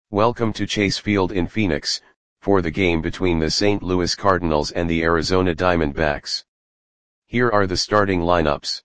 Welcome to Chase Field in Phoenix, for the game between the St. Louis Cardinals and the Arizona Diamondbacks. Here are the starting lineups.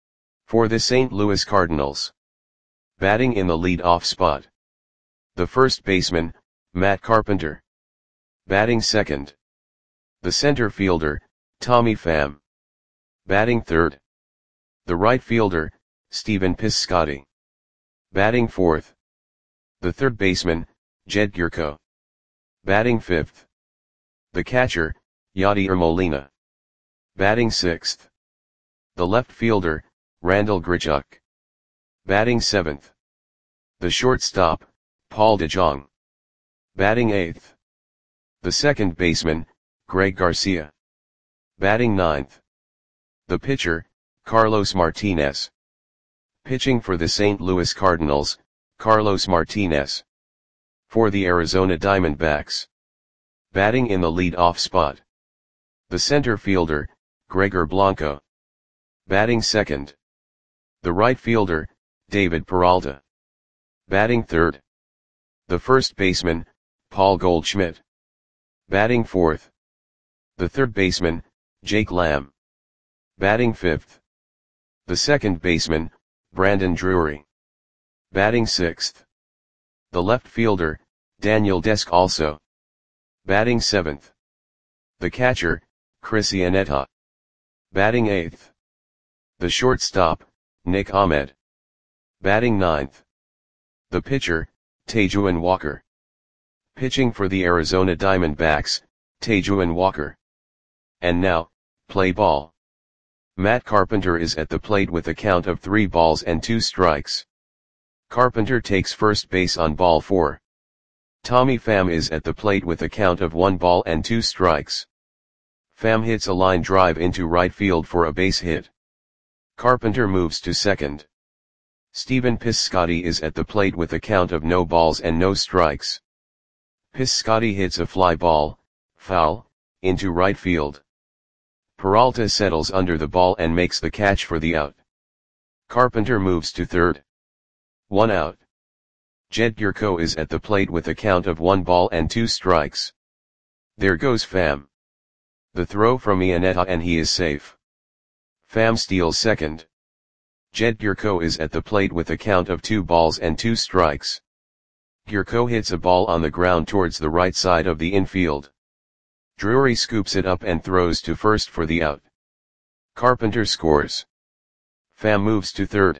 For the St. Louis Cardinals. Batting in the lead-off spot. The first baseman, Matt Carpenter. Batting second. The center fielder, Tommy Pham. Batting third. The right fielder, Stephen Piscotty. Batting fourth. The third baseman, Jed Gyorko. Batting fifth. The catcher, Yadier Molina. Batting sixth. The left fielder, Randal Grichuk. Batting seventh. The shortstop, Paul DeJong. Batting eighth. The second baseman, Greg Garcia. Batting ninth. The pitcher, Carlos Martinez. Pitching for the St. Louis Cardinals, Carlos Martinez. For the Arizona Diamondbacks. Batting in the lead-off spot. The center fielder, Gregor Blanco. Batting second. The right fielder, David Peralta. Batting third. The first baseman, Paul Goldschmidt. Batting fourth. The third baseman, Jake Lamb. Batting fifth. The second baseman, Brandon Drury. Batting sixth. The left fielder, Daniel Descalso. Batting seventh. The catcher, Chris Iannetta. Batting eighth. The shortstop, Nick Ahmed. Batting ninth. The pitcher, Taijuan Walker. Pitching for the Arizona Diamondbacks, Taijuan Walker. And now, play ball. Matt Carpenter is at the plate with a count of 3 balls and 2 strikes. Carpenter takes first base on ball 4. Tommy Pham is at the plate with a count of 1 ball and 2 strikes. Pham hits a line drive into right field for a base hit. Carpenter moves to second. Stephen Piscotty is at the plate with a count of no balls and no strikes. Piscotty hits a fly ball, foul, into right field. Peralta settles under the ball and makes the catch for the out. Carpenter moves to third. 1 out. Jed Gyorko is at the plate with a count of 1 ball and 2 strikes. There goes Pham. The throw from Iannetta and he is safe. Pham steals second. Jed Gyorko is at the plate with a count of 2 balls and 2 strikes. Gyorko hits a ball on the ground towards the right side of the infield. Drury scoops it up and throws to first for the out. Carpenter scores. Pham moves to third.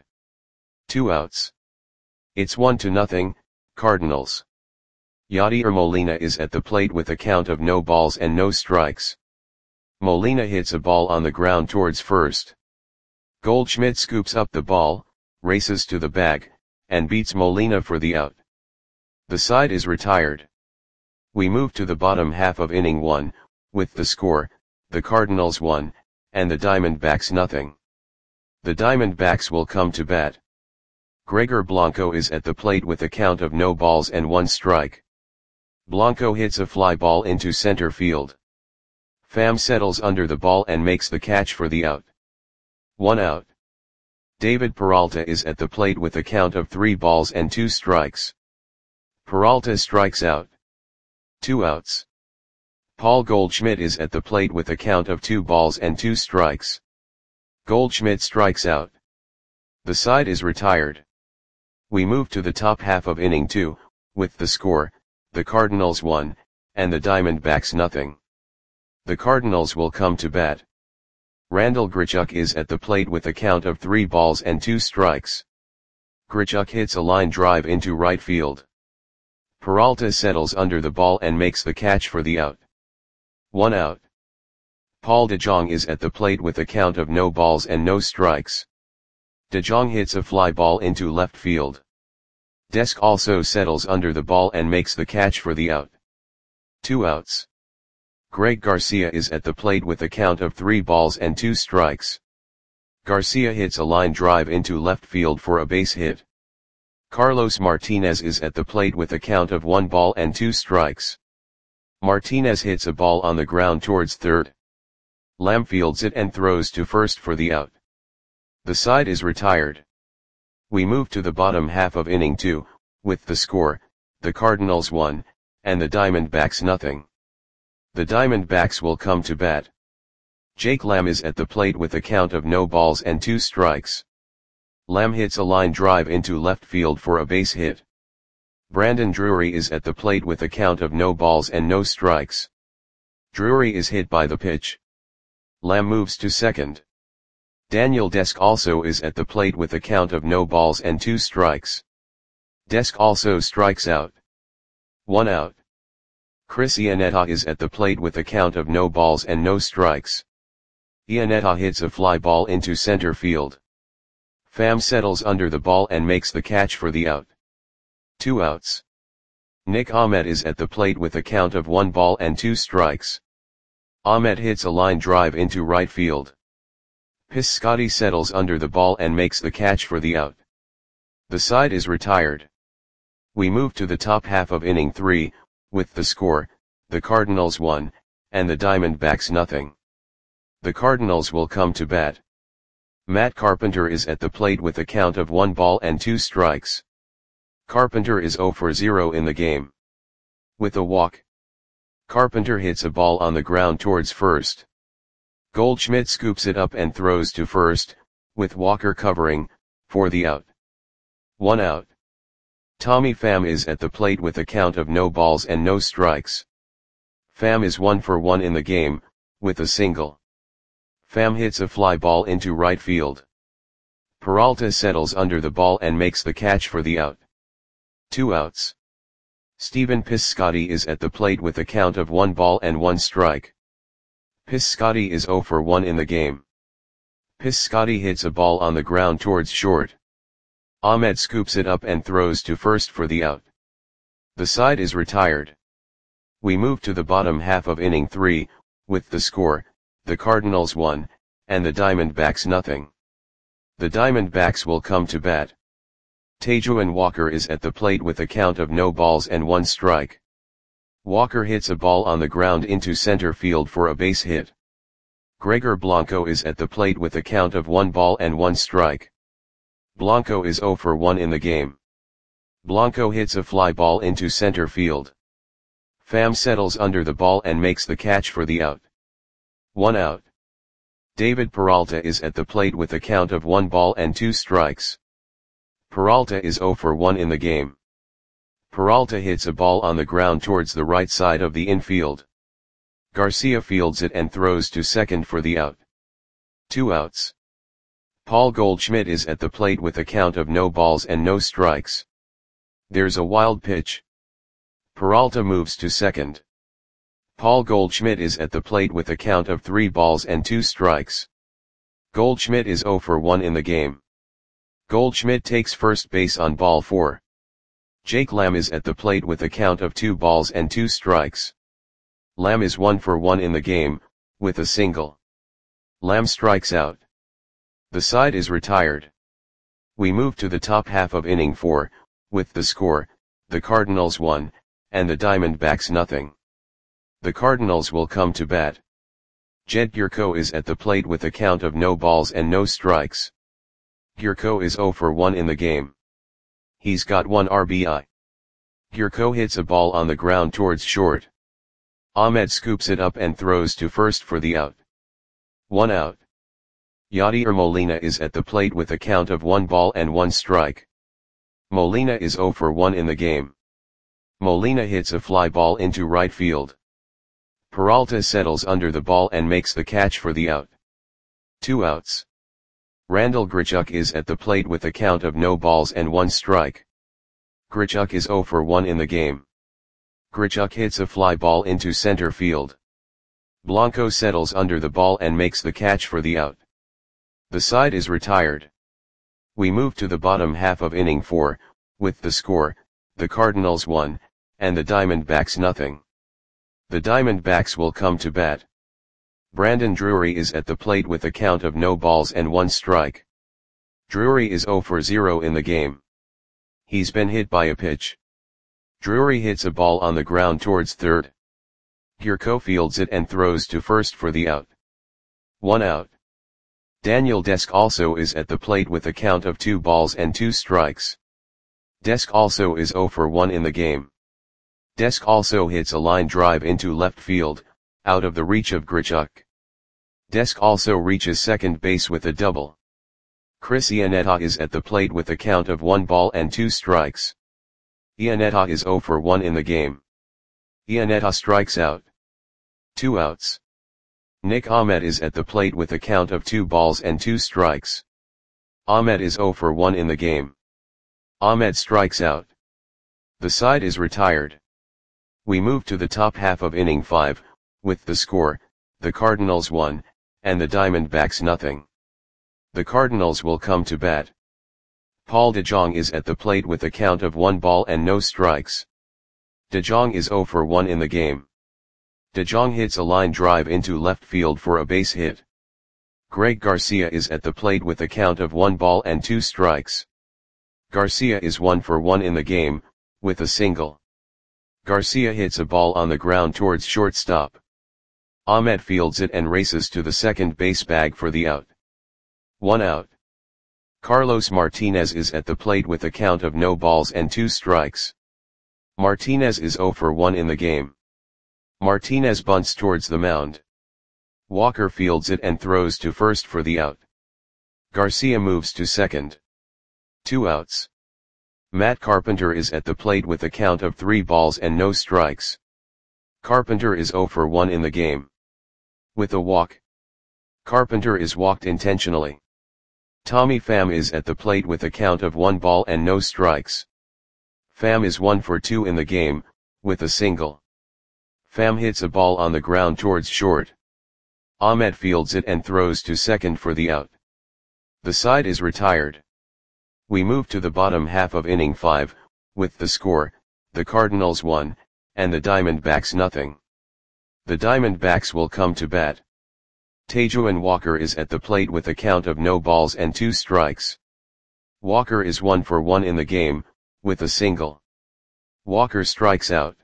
2 outs. It's 1-0, Cardinals. Yadier Molina is at the plate with a count of no balls and no strikes. Molina hits a ball on the ground towards first. Goldschmidt scoops up the ball, races to the bag, and beats Molina for the out. The side is retired. We move to the bottom half of inning 1, with the score, the Cardinals 1, and the Diamondbacks 0. The Diamondbacks will come to bat. Gregor Blanco is at the plate with a count of no balls and 1 strike. Blanco hits a fly ball into center field. Pham settles under the ball and makes the catch for the out. 1 out. David Peralta is at the plate with a count of 3 balls and 2 strikes. Peralta strikes out. 2 outs. Paul Goldschmidt is at the plate with a count of 2 balls and 2 strikes. Goldschmidt strikes out. The side is retired. We move to the top half of inning 2, with the score, the Cardinals 1, and the Diamondbacks 0. The Cardinals will come to bat. Randal Grichuk is at the plate with a count of 3 balls and 2 strikes. Grichuk hits a line drive into right field. Peralta settles under the ball and makes the catch for the out. 1 out. Paul DeJong is at the plate with a count of no balls and no strikes. DeJong hits a fly ball into left field. Descalso settles under the ball and makes the catch for the out. 2 outs. Greg Garcia is at the plate with a count of 3 balls and 2 strikes. Garcia hits a line drive into left field for a base hit. Carlos Martinez is at the plate with a count of 1 ball and 2 strikes. Martinez hits a ball on the ground towards third. Lamb fields it and throws to first for the out. The side is retired. We move to the bottom half of inning 2, with the score, the Cardinals 1, and the Diamondbacks nothing. The Diamondbacks will come to bat. Jake Lamb is at the plate with a count of no balls and 2 strikes. Lamb hits a line drive into left field for a base hit. Brandon Drury is at the plate with a count of no balls and no strikes. Drury is hit by the pitch. Lamb moves to second. Daniel Desk also is at the plate with a count of no balls and 2 strikes. Desk also strikes out. 1 out. Chris Iannetta is at the plate with a count of no balls and no strikes. Iannetta hits a fly ball into center field. Pham settles under the ball and makes the catch for the out. 2 outs. Nick Ahmed is at the plate with a count of 1 ball and 2 strikes. Ahmed hits a line drive into right field. Piscotty settles under the ball and makes the catch for the out. The side is retired. We move to the top half of inning 3, with the score, the Cardinals 1, and the Diamondbacks nothing. The Cardinals will come to bat. Matt Carpenter is at the plate with a count of 1 ball and 2 strikes. Carpenter is 0 for 0 in the game. With a walk, Carpenter hits a ball on the ground towards first. Goldschmidt scoops it up and throws to first, with Walker covering, for the out. 1 out. Tommy Pham is at the plate with a count of no balls and no strikes. Pham is 1 for 1 in the game, with a single. Pham hits a fly ball into right field. Peralta settles under the ball and makes the catch for the out. 2 outs. Stephen Piscotty is at the plate with a count of 1 ball and 1 strike. Piscotty is 0 for 1 in the game. Piscotty hits a ball on the ground towards short. Ahmed scoops it up and throws to first for the out. The side is retired. We move to the bottom half of inning 3, with the score, the Cardinals 1, and the Diamondbacks nothing. The Diamondbacks will come to bat. Tajuan Walker is at the plate with a count of no balls and 1 strike. Walker hits a ball on the ground into center field for a base hit. Gregor Blanco is at the plate with a count of 1 ball and 1 strike. Blanco is 0 for 1 in the game. Blanco hits a fly ball into center field. Pham settles under the ball and makes the catch for the out. 1 out. David Peralta is at the plate with a count of 1 ball and 2 strikes. Peralta is 0 for 1 in the game. Peralta hits a ball on the ground towards the right side of the infield. Garcia fields it and throws to second for the out. 2 outs. Paul Goldschmidt is at the plate with a count of no balls and no strikes. There's a wild pitch. Peralta moves to second. Paul Goldschmidt is at the plate with a count of 3 balls and 2 strikes. Goldschmidt is 0 for 1 in the game. Goldschmidt takes first base on ball 4. Jake Lamb is at the plate with a count of 2 balls and 2 strikes. Lamb is 1 for 1 in the game, with a single. Lamb strikes out. The side is retired. We move to the top half of inning 4, with the score, the Cardinals 1, and the Diamondbacks nothing. The Cardinals will come to bat. Jed Gyorko is at the plate with a count of no balls and no strikes. Gyorko is 0 for 1 in the game. He's got 1 RBI. Gyorko hits a ball on the ground towards short. Ahmed scoops it up and throws to first for the out. 1 out. Yadier Molina is at the plate with a count of 1 ball and 1 strike. Molina is 0 for 1 in the game. Molina hits a fly ball into right field. Peralta settles under the ball and makes the catch for the out. 2 outs. Randal Grichuk is at the plate with a count of no balls and 1 strike. Grichuk is 0 for 1 in the game. Grichuk hits a fly ball into center field. Blanco settles under the ball and makes the catch for the out. The side is retired. We move to the bottom half of inning 4, with the score, the Cardinals 1, and the Diamondbacks nothing. The Diamondbacks will come to bat. Brandon Drury is at the plate with a count of no balls and 1 strike. Drury is 0 for 0 in the game. He's been hit by a pitch. Drury hits a ball on the ground towards third. Gyorko fields it and throws to first for the out. 1 out. Daniel Desk also is at the plate with a count of 2 balls and 2 strikes. Desk also is 0 for 1 in the game. Desk also hits a line drive into left field, out of the reach of Grichuk. Desk also reaches second base with a double. Chris Iannetta is at the plate with a count of 1 ball and 2 strikes. Iannetta is 0 for 1 in the game. Iannetta strikes out. 2 outs. Nick Ahmed is at the plate with a count of 2 balls and 2 strikes. Ahmed is 0 for 1 in the game. Ahmed strikes out. The side is retired. We move to the top half of inning 5, with the score, the Cardinals 1, and the Diamondbacks nothing. The Cardinals will come to bat. Paul DeJong is at the plate with a count of 1 ball and no strikes. DeJong is 0 for 1 in the game. DeJong hits a line drive into left field for a base hit. Greg Garcia is at the plate with a count of 1 ball and 2 strikes. Garcia is 1 for 1 in the game, with a single. Garcia hits a ball on the ground towards shortstop. Ahmed fields it and races to the second base bag for the out. 1 out. Carlos Martinez is at the plate with a count of no balls and 2 strikes. Martinez is 0 for 1 in the game. Martinez bunts towards the mound. Walker fields it and throws to first for the out. Garcia moves to second. 2 outs. Matt Carpenter is at the plate with a count of 3 balls and no strikes. Carpenter is 0 for 1 in the game. With a walk. Carpenter is walked intentionally. Tommy Pham is at the plate with a count of 1 ball and no strikes. Pham is 1 for 2 in the game, with a single. Pham hits a ball on the ground towards short. Ahmed fields it and throws to second for the out. The side is retired. We move to the bottom half of inning 5, with the score, the Cardinals 1, and the Diamondbacks nothing. The Diamondbacks will come to bat. Tajuan Walker is at the plate with a count of no balls and 2 strikes. Walker is 1 for 1 in the game, with a single. Walker strikes out.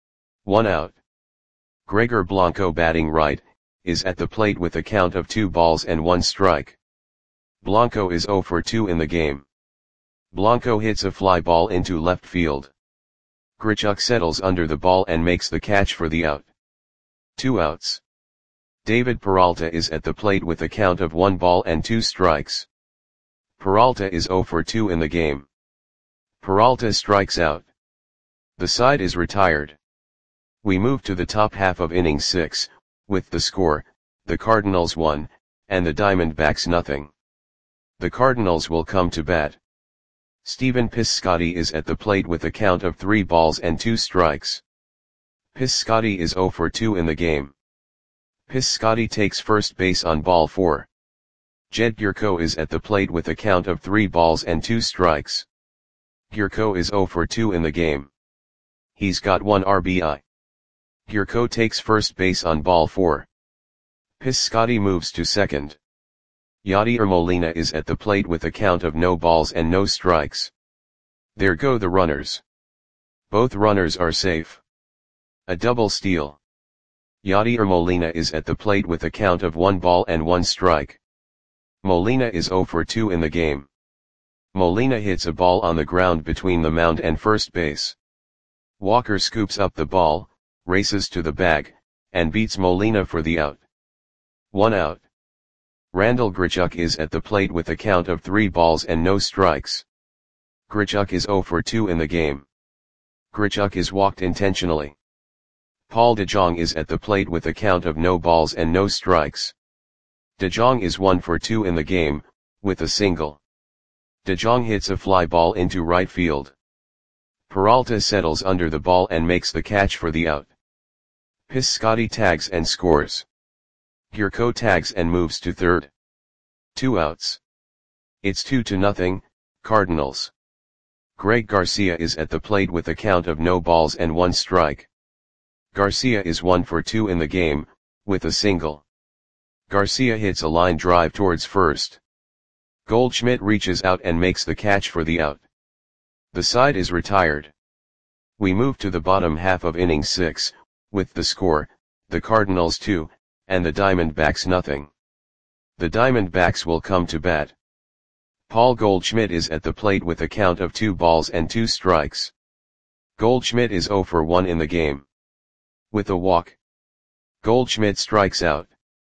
1 out. Gregor Blanco, batting right, is at the plate with a count of 2 balls and 1 strike. Blanco is 0 for 2 in the game. Blanco hits a fly ball into left field. Grichuk settles under the ball and makes the catch for the out. 2 outs. David Peralta is at the plate with a count of 1 ball and 2 strikes. Peralta is 0 for 2 in the game. Peralta strikes out. The side is retired. We move to the top half of inning 6, with the score, the Cardinals 1, and the Diamondbacks nothing. The Cardinals will come to bat. Stephen Piscotty is at the plate with a count of 3 balls and 2 strikes. Piscotty is 0 for 2 in the game. Piscotty takes first base on ball 4. Jed Gyorko is at the plate with a count of 3 balls and 2 strikes. Gyorko is 0 for 2 in the game. He's got 1 RBI. Gyorko takes first base on ball 4. Piscotty moves to second. Yadier Molina is at the plate with a count of no balls and no strikes. There go the runners. Both runners are safe. A double steal. Yadier Molina is at the plate with a count of 1 ball and 1 strike. Molina is 0 for 2 in the game. Molina hits a ball on the ground between the mound and first base. Walker scoops up the ball, races to the bag, and beats Molina for the out. 1 out. Randal Grichuk is at the plate with a count of 3 balls and no strikes. Grichuk is 0 for 2 in the game. Grichuk is walked intentionally. Paul DeJong is at the plate with a count of no balls and no strikes. DeJong is 1 for 2 in the game, with a single. DeJong hits a fly ball into right field. Peralta settles under the ball and makes the catch for the out. Piscotty tags and scores. Gyorko tags and moves to third. 2 outs. It's 2-0, Cardinals. Greg Garcia is at the plate with a count of no balls and 1 strike. Garcia is 1 for 2 in the game, with a single. Garcia hits a line drive towards first. Goldschmidt reaches out and makes the catch for the out. The side is retired. We move to the bottom half of inning 6, with the score, the Cardinals 2, and the Diamondbacks nothing. The Diamondbacks will come to bat. Paul Goldschmidt is at the plate with a count of 2 balls and 2 strikes. Goldschmidt is 0 for 1 in the game. With a walk, Goldschmidt strikes out.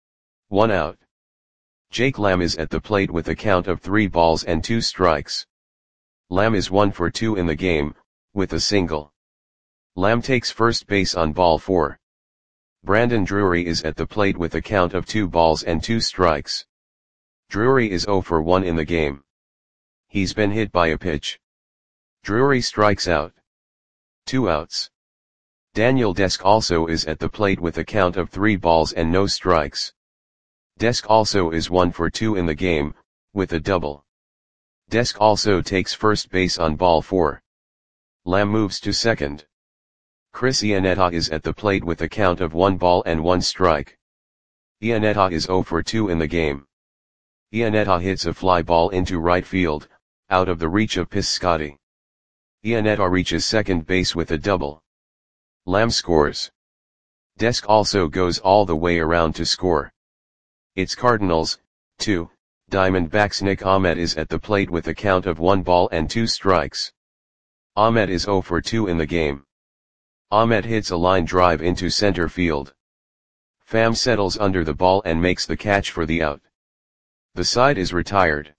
1 out. Jake Lamb is at the plate with a count of 3 balls and 2 strikes. Lamb is 1 for 2 in the game, with a single. Lamb takes first base on ball 4. Brandon Drury is at the plate with a count of 2 balls and 2 strikes. Drury is 0 for 1 in the game. He's been hit by a pitch. Drury strikes out. 2 outs. Daniel Desk also is at the plate with a count of 3 balls and no strikes. Desk also is 1 for 2 in the game, with a double. Desk also takes first base on ball 4. Lamb moves to second. Chris Iannetta is at the plate with a count of 1 ball and 1 strike. Iannetta is 0 for 2 in the game. Iannetta hits a fly ball into right field, out of the reach of Piscotty. Iannetta reaches second base with a double. Lamb scores. Desk also goes all the way around to score. It's Cardinals, 2, Diamondbacks. Nick Ahmed is at the plate with a count of 1 ball and 2 strikes. Ahmed is 0 for 2 in the game. Ahmed hits a line drive into center field. Pham settles under the ball and makes the catch for the out. The side is retired.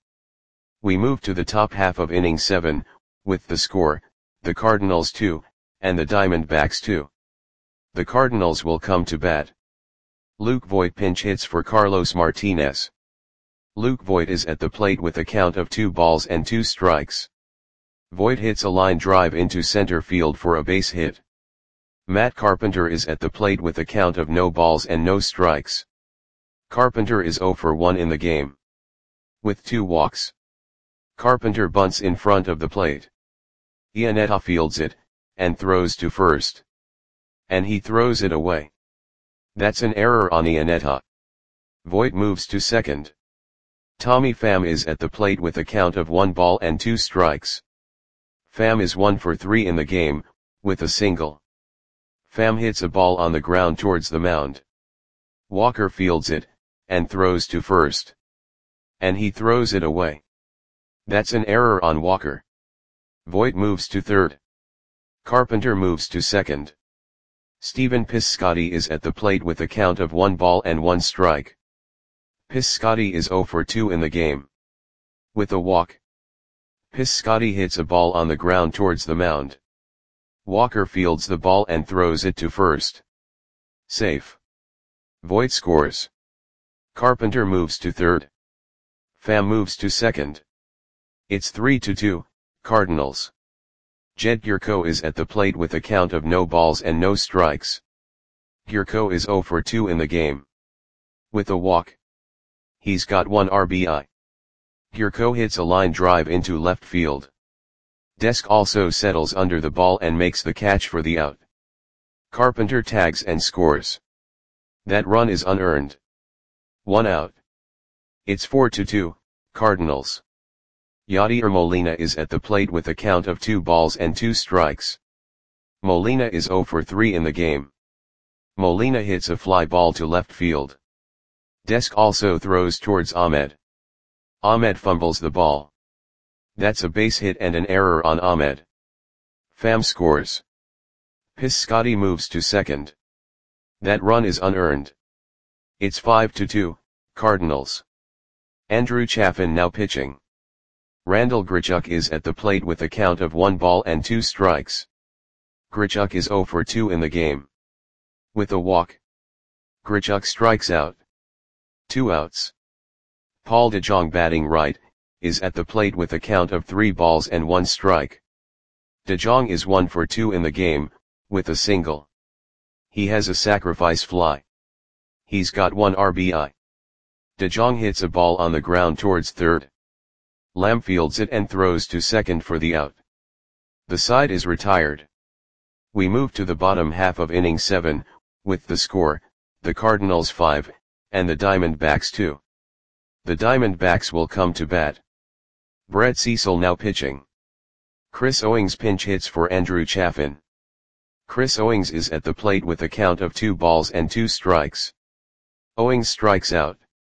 We move to the top half of inning 7, with the score, the Cardinals 2, and the Diamondbacks 2. The Cardinals will come to bat. Luke Voit pinch hits for Carlos Martinez. Luke Voit is at the plate with a count of 2 balls and 2 strikes. Voit hits a line drive into center field for a base hit. Matt Carpenter is at the plate with a count of no balls and no strikes. Carpenter is 0 for 1 in the game. With 2 walks. Carpenter bunts in front of the plate. Iannetta fields it, and throws to first. And he throws it away. That's an error on Iannetta. Voit moves to second. Tommy Pham is at the plate with a count of 1 ball and 2 strikes. Pham is 1 for 3 in the game, with a single. Pham hits a ball on the ground towards the mound. Walker fields it, and throws to first. And he throws it away. That's an error on Walker. Voit moves to third. Carpenter moves to second. Stephen Piscotty is at the plate with a count of 1 ball and 1 strike. Piscotty is 0 for 2 in the game. With a walk. Piscotty hits a ball on the ground towards the mound. Walker fields the ball and throws it to first. Safe. Voit scores. Carpenter moves to third. Pham moves to second. It's 3-2, Cardinals. Jed Gyorko is at the plate with a count of no balls and no strikes. Gyorko is 0 for 2 in the game. With a walk. He's got 1 RBI. Gyorko hits a line drive into left field. Desk also settles under the ball and makes the catch for the out. Carpenter tags and scores. That run is unearned. 1 out. It's 4-2, Cardinals. Yadier Molina is at the plate with a count of 2 balls and 2 strikes. Molina is 0 for 3 in the game. Molina hits a fly ball to left field. Desk also throws towards Ahmed. Ahmed fumbles the ball. That's a base hit and an error on Ahmed. Pham scores. Piscotty moves to second. That run is unearned. It's 5-2, Cardinals. Andrew Chafin now pitching. Randall Grichuk is at the plate with a count of 1 ball and 2 strikes. Grichuk is 0 for 2 in the game. With a walk. Grichuk strikes out. 2 outs. Paul DeJong batting right, is at the plate with a count of 3 balls and 1 strike. DeJong is 1 for 2 in the game, with a single. He has a sacrifice fly. He's got 1 RBI. DeJong hits a ball on the ground towards third. Lamb fields it and throws to second for the out. The side is retired. We move to the bottom half of inning 7, with the score, the Cardinals 5, and the Diamondbacks 2. The Diamondbacks will come to bat. Brett Cecil now pitching. Chris Owings pinch hits for Andrew Chafin. Chris Owings is at the plate with a count of 2 balls and 2 strikes. Owings strikes out.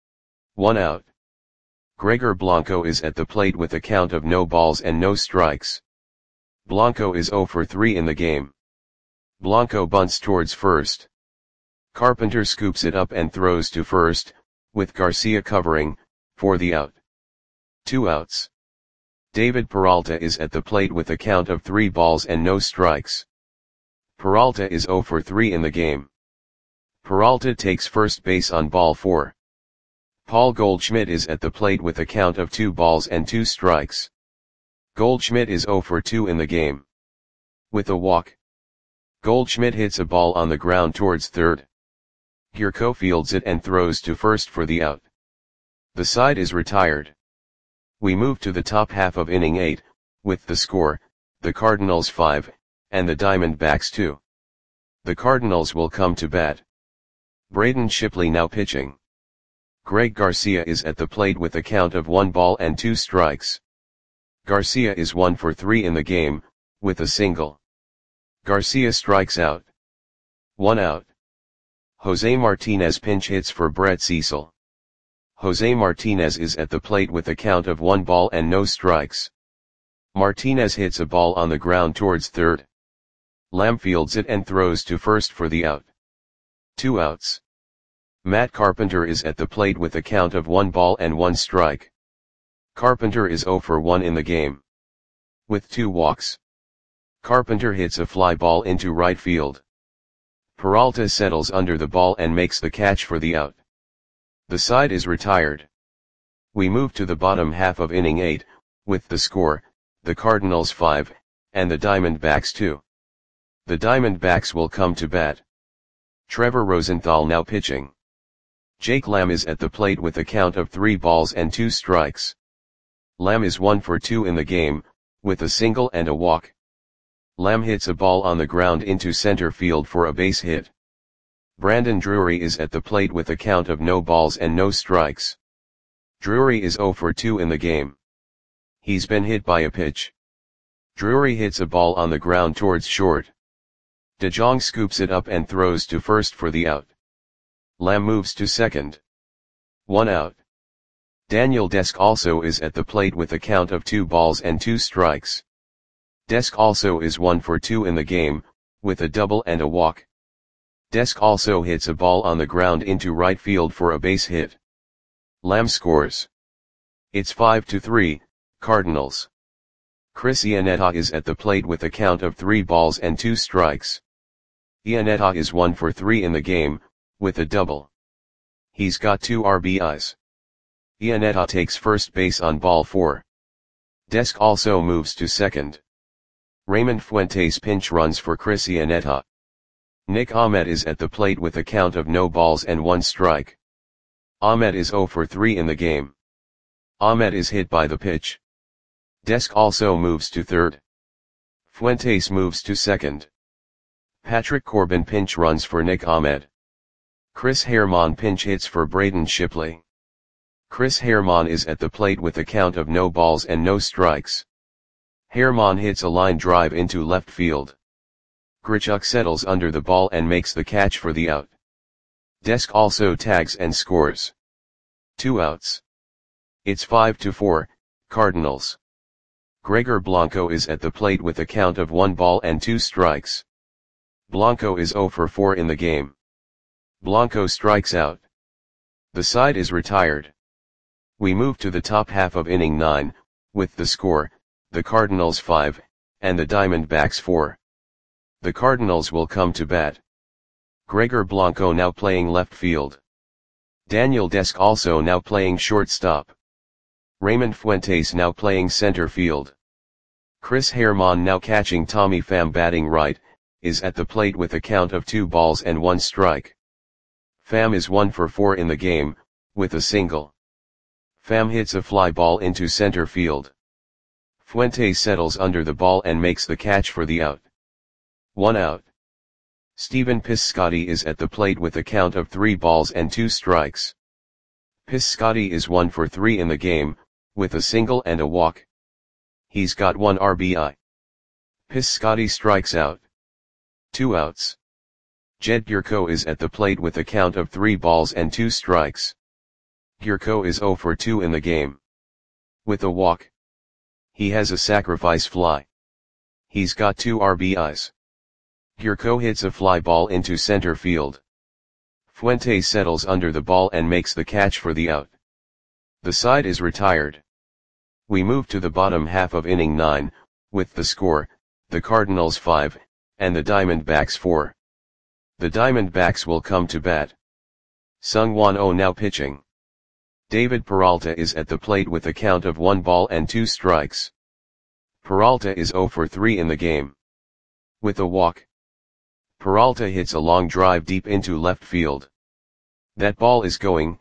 1 out. Gregor Blanco is at the plate with a count of no balls and no strikes. Blanco is 0 for 3 in the game. Blanco bunts towards first. Carpenter scoops it up and throws to first, with Garcia covering, for the out. 2 outs. David Peralta is at the plate with a count of 3 balls and no strikes. Peralta is 0 for 3 in the game. Peralta takes first base on ball 4. Paul Goldschmidt is at the plate with a count of 2 balls and 2 strikes. Goldschmidt is 0 for 2 in the game. With a walk, Goldschmidt hits a ball on the ground towards third. Gierko fields it and throws to first for the out. The side is retired. We move to the top half of inning 8, with the score, the Cardinals 5, and the Diamondbacks 2. The Cardinals will come to bat. Braden Shipley now pitching. Greg Garcia is at the plate with a count of 1 ball and 2 strikes. Garcia is 1 for 3 in the game, with a single. Garcia strikes out. 1 out. Jose Martinez pinch hits for Brett Cecil. Jose Martinez is at the plate with a count of 1 ball and no strikes. Martinez hits a ball on the ground towards third. Lamb fields it and throws to first for the out. 2 outs. Matt Carpenter is at the plate with a count of 1 ball and 1 strike. Carpenter is 0 for 1 in the game. With 2 walks. Carpenter hits a fly ball into right field. Peralta settles under the ball and makes the catch for the out. The side is retired. We move to the bottom half of inning 8, with the score, the Cardinals 5, and the Diamondbacks 2. The Diamondbacks will come to bat. Trevor Rosenthal now pitching. Jake Lamb is at the plate with a count of 3 balls and 2 strikes. Lamb is 1 for 2 in the game, with a single and a walk. Lamb hits a ball on the ground into center field for a base hit. Brandon Drury is at the plate with a count of no balls and no strikes. Drury is 0 for 2 in the game. He's been hit by a pitch. Drury hits a ball on the ground towards short. DeJong scoops it up and throws to first for the out. Lamb moves to second. 1 out. Daniel Desk also is at the plate with a count of 2 balls and 2 strikes. Desk also is 1 for 2 in the game, with a double and a walk. Desk also hits a ball on the ground into right field for a base hit. Lamb scores. It's 5-3, Cardinals. Chris Iannetta is at the plate with a count of 3 balls and 2 strikes. Iannetta is 1 for 3 in the game, with a double. He's got 2 RBIs. Iannetta takes first base on ball 4. Desk also moves to second. Raymond Fuentes pinch runs for Chris Iannetta. Nick Ahmed is at the plate with a count of no balls and 1 strike. Ahmed is 0 for 3 in the game. Ahmed is hit by the pitch. Desk also moves to third. Fuentes moves to second. Patrick Corbin pinch runs for Nick Ahmed. Chris Herrmann pinch hits for Braden Shipley. Chris Herrmann is at the plate with a count of no balls and no strikes. Herrmann hits a line drive into left field. Grichuk settles under the ball and makes the catch for the out. Desk also tags and scores. 2 outs. It's 5-4, Cardinals. Gregor Blanco is at the plate with a count of 1 ball and 2 strikes. Blanco is 0 for 4 in the game. Blanco strikes out. The side is retired. We move to the top half of inning 9, with the score, the Cardinals 5, and the Diamondbacks 4. The Cardinals will come to bat. Gregor Blanco now playing left field. Daniel Desk also now playing shortstop. Raymond Fuentes now playing center field. Chris Herrmann now catching. Tommy Pham batting right, is at the plate with a count of 2 balls and 1 strike. Pham is 1 for 4 in the game, with a single. Pham hits a fly ball into center field. Fuentes settles under the ball and makes the catch for the out. 1 out. Stephen Piscotty is at the plate with a count of 3 balls and 2 strikes. Piscotty is 1 for 3 in the game, with a single and a walk. He's got 1 RBI. Piscotty strikes out. 2 outs. Jed Gierko is at the plate with a count of 3 balls and 2 strikes. Gierko is 0 for 2 in the game. With a walk. He has a sacrifice fly. He's got 2 RBIs. Gurko hits a fly ball into center field. Fuentes settles under the ball and makes the catch for the out. The side is retired. We move to the bottom half of inning 9, with the score, the Cardinals 5, and the Diamondbacks 4. The Diamondbacks will come to bat. Seung-Won Oh now pitching. David Peralta is at the plate with a count of 1 ball and 2 strikes. Peralta is 0 for 3 in the game. With a walk, Peralta hits a long drive deep into left field. That ball is gone.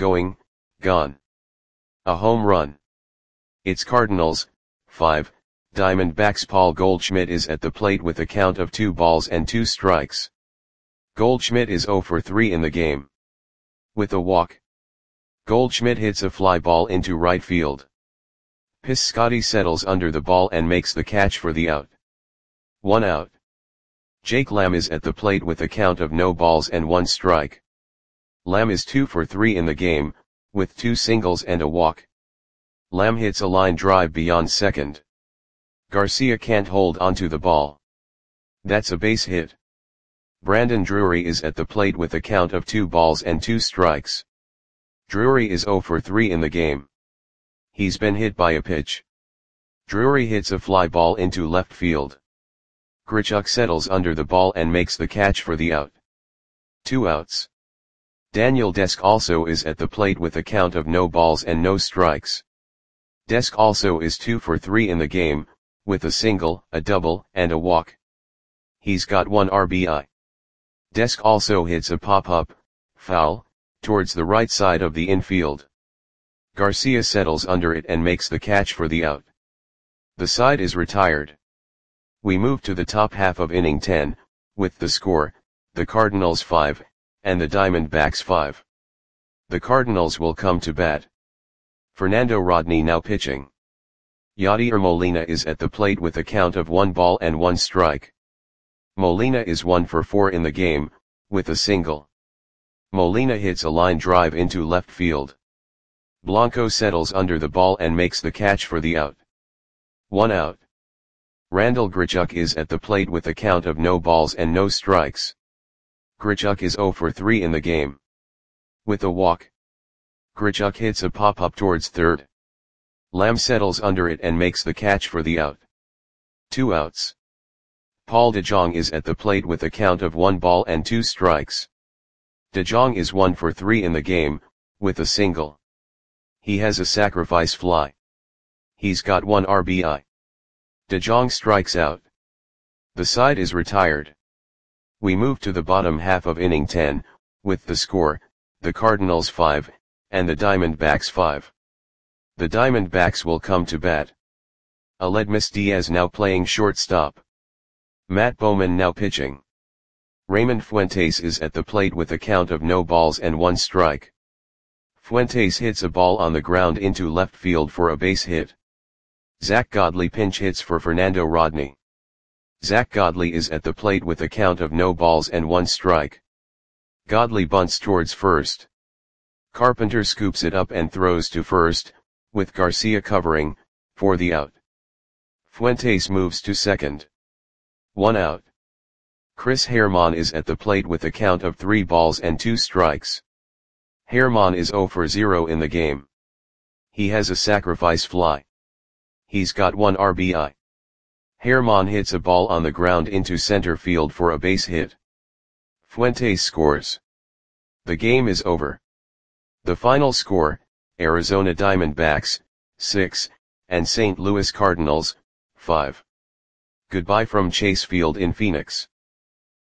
A home run. It's Cardinals 5, Diamondbacks. Paul Goldschmidt is at the plate with a count of 2 balls and 2 strikes. Goldschmidt is 0 for 3 in the game. With a walk, Goldschmidt hits a fly ball into right field. Piscotty settles under the ball and makes the catch for the out. 1 out. Jake Lamb is at the plate with a count of no balls and 1 strike. Lamb is 2 for 3 in the game, with 2 singles and a walk. Lamb hits a line drive beyond second. Garcia can't hold onto the ball. That's a base hit. Brandon Drury is at the plate with a count of 2 balls and 2 strikes. Drury is 0 for 3 in the game. He's been hit by a pitch. Drury hits a fly ball into left field. Grichuk settles under the ball and makes the catch for the out. 2 outs. Daniel Desk also is at the plate with a count of no balls and no strikes. Desk also is 2 for 3 in the game, with a single, a double, and a walk. He's got 1 RBI. Desk also hits a pop-up, foul, towards the right side of the infield. Garcia settles under it and makes the catch for the out. The side is retired. We move to the top half of inning 10, with the score, the Cardinals 5, and the Diamondbacks 5. The Cardinals will come to bat. Fernando Rodney now pitching. Yadier Molina is at the plate with a count of 1 ball and 1 strike. Molina is 1 for 4 in the game, with a single. Molina hits a line drive into left field. Blanco settles under the ball and makes the catch for the out. 1 out. Randal Grichuk is at the plate with a count of no balls and no strikes. Grichuk is 0 for 3 in the game. With a walk, Grichuk hits a pop-up towards third. Lamb settles under it and makes the catch for the out. 2 outs. Paul DeJong is at the plate with a count of 1 ball and 2 strikes. DeJong is 1 for 3 in the game, with a single. He has a sacrifice fly. He's got 1 RBI. DeJong strikes out. The side is retired. We move to the bottom half of inning 10, with the score, the Cardinals 5, and the Diamondbacks 5. The Diamondbacks will come to bat. Aledmus Diaz now playing shortstop. Matt Bowman now pitching. Raymond Fuentes is at the plate with a count of no balls and 1 strike. Fuentes hits a ball on the ground into left field for a base hit. Zach Godley pinch hits for Fernando Rodney. Zach Godley is at the plate with a count of no balls and 1 strike. Godley bunts towards first. Carpenter scoops it up and throws to first, with Garcia covering, for the out. Fuentes moves to second. 1 out. Chris Herrmann is at the plate with a count of 3 balls and 2 strikes. Herrmann is 0 for 0 in the game. He has a sacrifice fly. He's got 1 RBI. Herrmann hits a ball on the ground into center field for a base hit. Fuentes scores. The game is over. The final score, Arizona Diamondbacks, 6, and St. Louis Cardinals, 5. Goodbye from Chase Field in Phoenix.